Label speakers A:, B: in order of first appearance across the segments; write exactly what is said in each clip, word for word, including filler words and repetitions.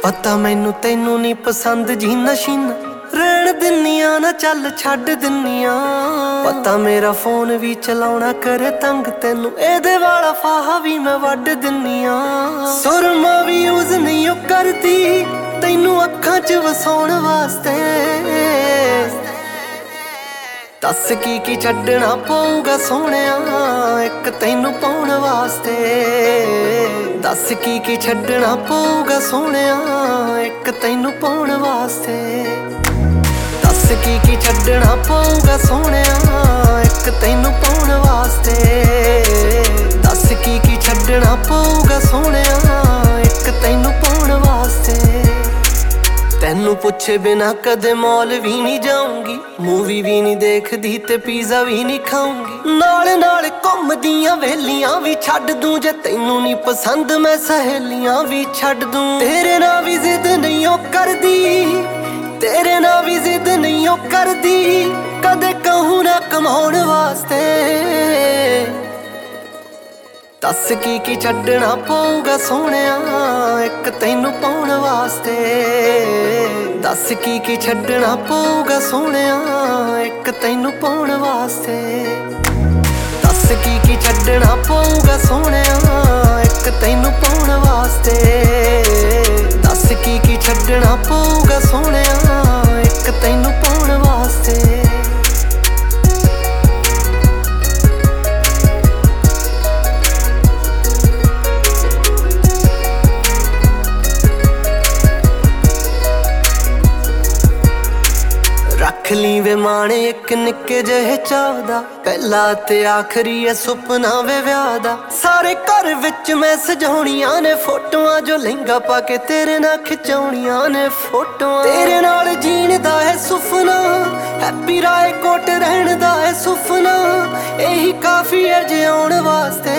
A: पता मैनू तैनू नहीं पसंद जी नशीना रहन दिन्नियां ना चल छड्ड दिन्नियां। पता मेरा फोन भी चलाउणा करे तंग तैनू एदे वाला फाहा भी मैं वड्ड दिन्नियां। सुरमा भी यूज नहीं ओ करदी तैनू अखां च वसाउण वास्ते। दस की की छड्डना पऊगा सोहणिया एक तैनू पाउण वास्ते। दस की की छड्डना पऊगा सोहणिया एक तैनू पाउण वास्ते। दस की की छड्डना पऊगा सोहणिया एक तैनू पाउण वास्ते। दस की की छड्डना पऊगा सोहणिया एक तैनू पाउण वास्ते। तैनू पुछे बिना कदे मॉल भी नहीं जाऊंगी, मूवी भी नहीं देखदी ते पिज़्ज़ा भी नहीं खाऊंगी। नाल नाल घुमदियां वेलियां भी छड्ड दूं जे तैनू नहीं पसंद मैं सहेलियां भी छड्ड दूं। तेरे नाल भी जिद नहीं ओ करदी, तेरे नाल भी जिद नहीं ओ करदी कदे कहूं ना कमाउण वास्ते। दस की की छड्डना पऊगा सोहणिया एक तैनू पाउण वास्ते। दस की की छड्डना पऊगा सोहणिया एक तैनू पाउण वास्ते। दस की की छड्डना पऊगा सोहणिया एक तैनू पाउण वास्ते। दस की की छड्डना पऊगा सोहणिया एक तैनू पाउण वास्ते। रख ली वे माणे एक निक्के जहे चाव दा, पहला ते आखरी है सुपना वे व्याह दा। सारे घर विच मैं सजाउणियां ने फोटोआं जो लहंगा पा के तेरे नाल खिचाउणियां ने फोटोआं। तेरे नाल जीण दा है सुपना, हैप्पी राय कोट रहण दा है सुपना, यही काफी है जिउण वास्ते।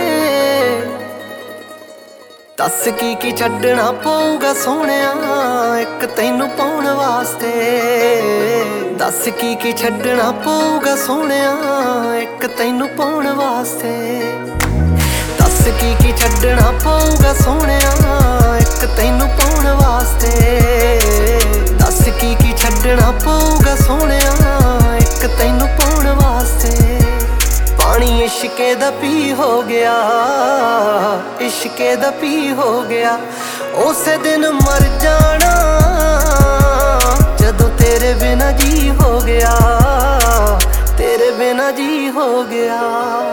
A: दस की की छड्डना पऊगा सोहणिया एक तैनू पाउण वास्ते। दस की की छड्डना पऊगा सोहणिया एक तैनू पाउण वास्ते। दस की की छड्डना पऊगा सोहणिया एक तैनू पाउण वास्ते। दस की की छड्डना पऊगा सोहणिया एक तैनू पाउण वास्ते। पानी इश्के दा पी हो गया, इश्के दा पी हो गया, उसे दिन मर जाना जदों तेरे बिना जी हो गया, तेरे बिना जी हो गया।